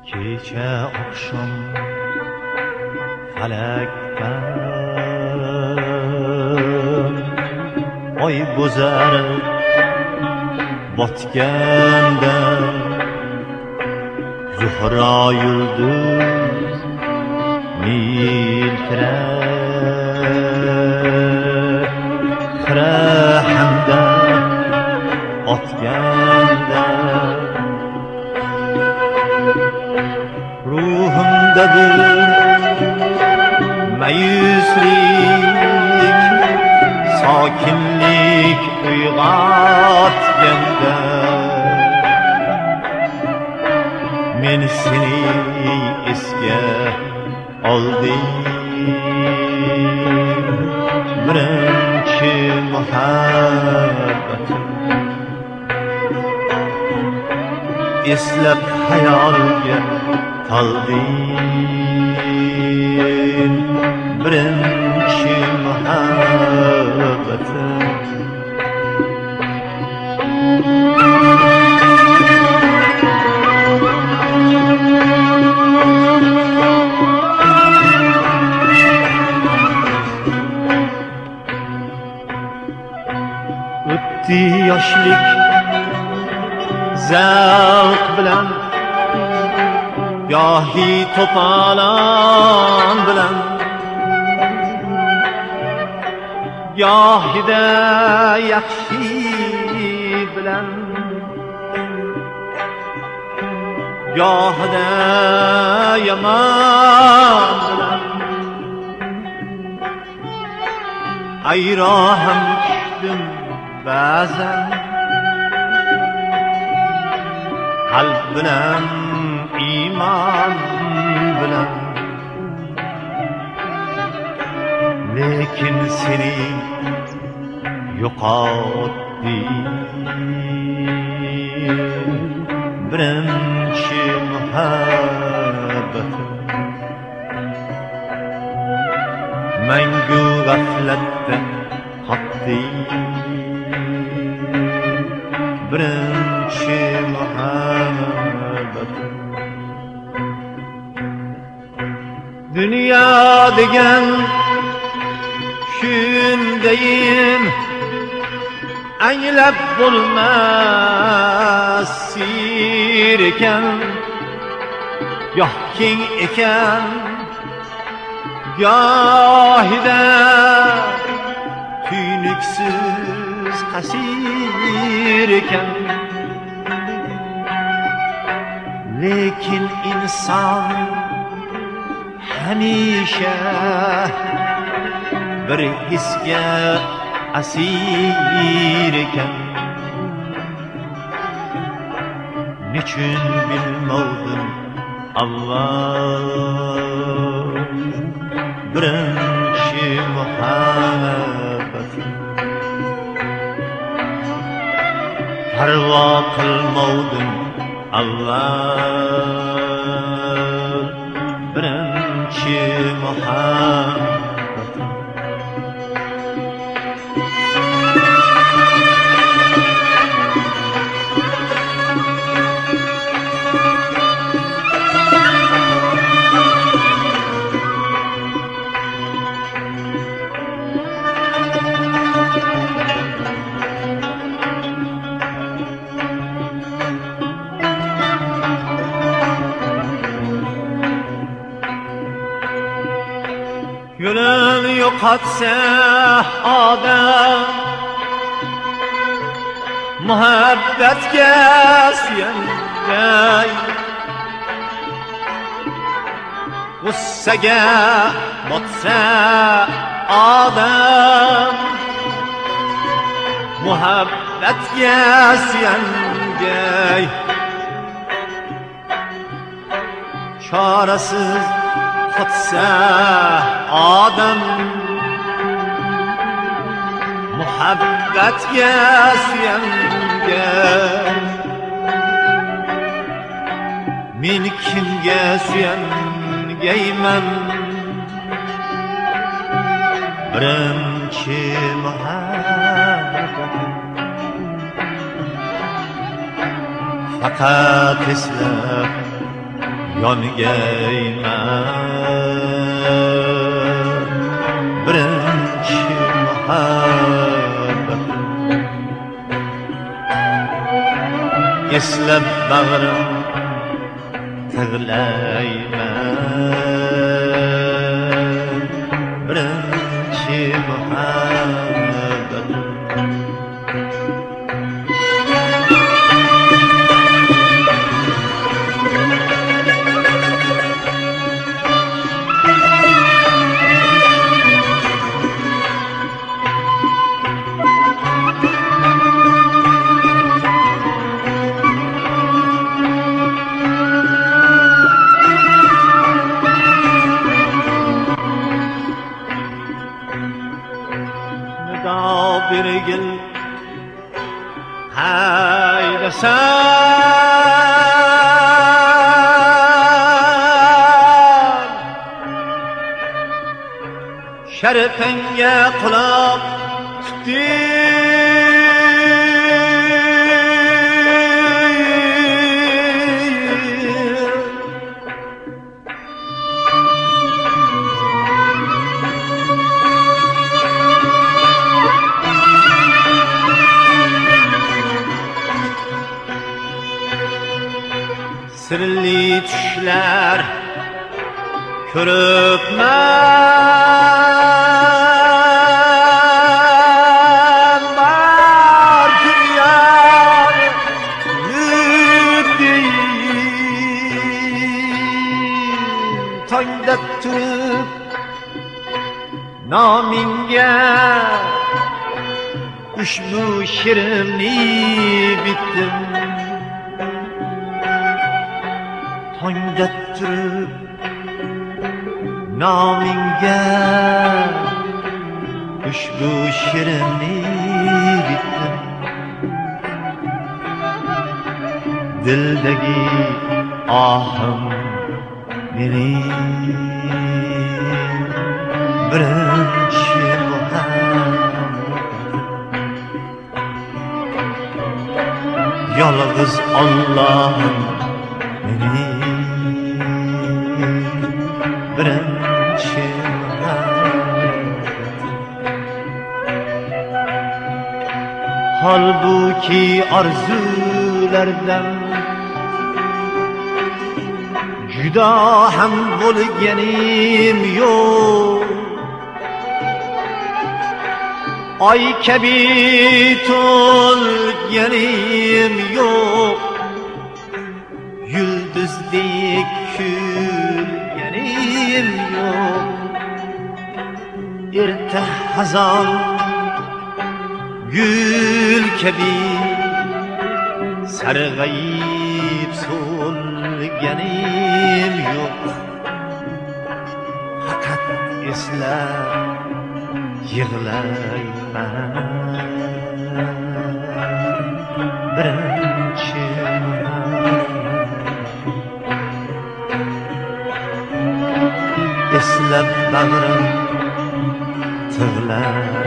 kecha oqshom falakdan oy bo'zarib botganda Zuhra yulduz miltirab xira hamda otganda ruhimda bir mayuslik sokinlik uyg'otganda men seni esga oldim birinchi muhabbatim eslab hayolga toldim birinchi muhabbatim o'tdi yoshlik zavq bilan yohi to'polon bilan yohida yaxshi bilan yohida yomon bilan ayro ham tushdim ba'zan qalb bilan iymon bilan lekin seni yo'qotdim birinchi muhabbatim mangu g'aflatda qotdim birinchi muhabbatim dünya degan shundayin anglab bo'lmas sir ekan goh keng ekan gohida tuynuksiz qasir ekan lekin inson hamisha bir hisga asir ekan nechun bilmovdim avval birinchi muhabbatim parvo qilmovdim avval birinchi muhabbatim yo'lin yo'qotsa odam muhabbatga suyangan g'ussaga botsa odam muhabbatga suyangan chorasiz qotsa odam muhabbatga suyangan men kimga suyangayman birinchi muhabbatim faqat eslab yongayman birinchi muhabbat eslab bag'rim tig'layman birinchi muhabbat bir gel haydasan şerefenge kulak tuttu sirli düşler körüpmen var dünyanı tayda tutup naminge ushbu shirimni bittim tongda turib nomingga ushbu shirinni bitdim dildagi ohim mening birinchi muhabbat yolg'iz Allohim mening birinchi halbuki arzulardan judo ham bo'lganim yo'q oy kabi to'lganim yo'q yulduzdek kulganim yo'q erta hazon gül kabi sarg'ayib so'lganim yo'q faqat eslab yig'layman birinchi eslab bag'rim tig'lar